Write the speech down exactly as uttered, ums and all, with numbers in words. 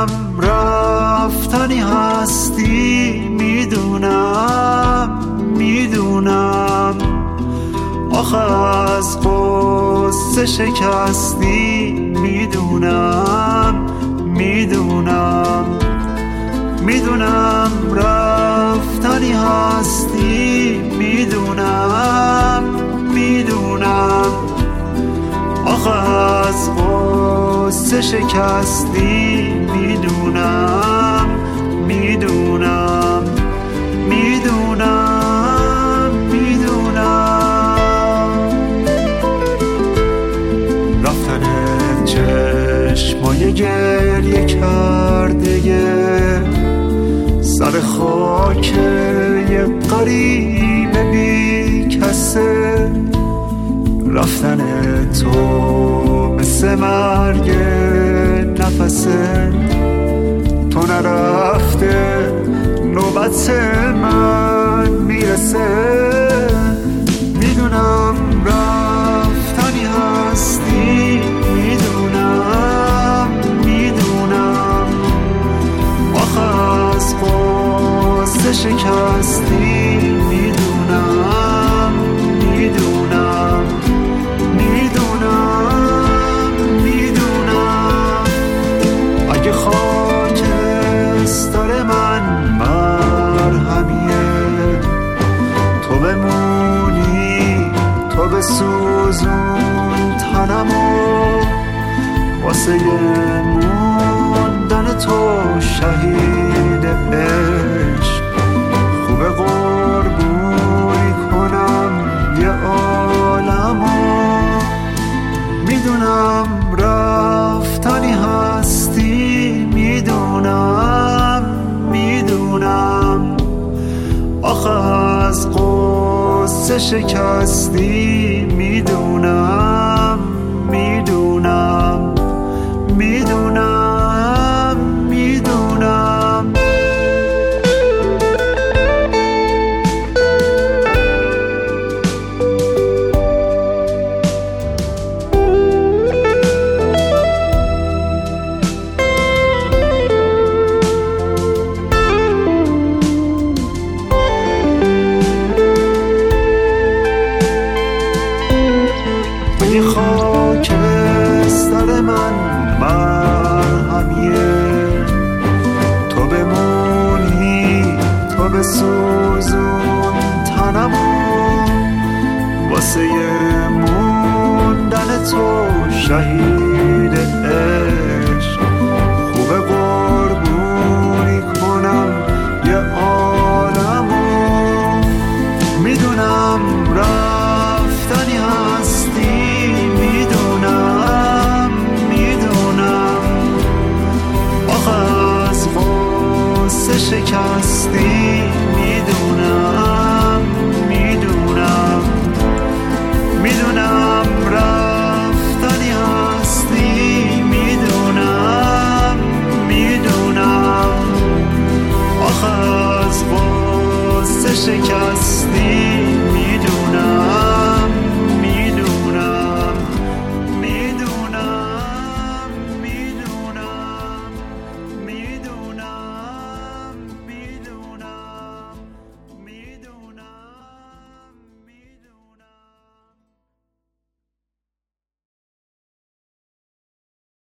میدونم رفتنی هستی، میدونم میدونم آخه از قصه شکستی، میدونم میدونم میدونم رفتنی هستی، میدونم میدونم آخه از قصه شکستی، میدونم میدونم میدونم میدونم رفتن چشمای گریه کرده سر خاک یه غریب بی کسه، رفتن تو مثل مرگ نفسه، تو نرفته نوبت من میرسه، میدونم رفتنی هستی، میدونم میدونم آخه از قصه شکستی، میدونم میدونم میدونم میدونم اگه خاکستر من مرهمیه، تو بمونی تو بسوزون تنمو، واسه موندن تو شهید عشق خوبه قربونی کنم یه عالمو، میدونم رفتنی هستی، میدونم میدونم آخه از قصه شکستی، میدونم میدونم میدونم میدونم اگه خاکستر من مرهمیه، تو بمونی تو بسوزون تنمو، واسه موندن تو شهید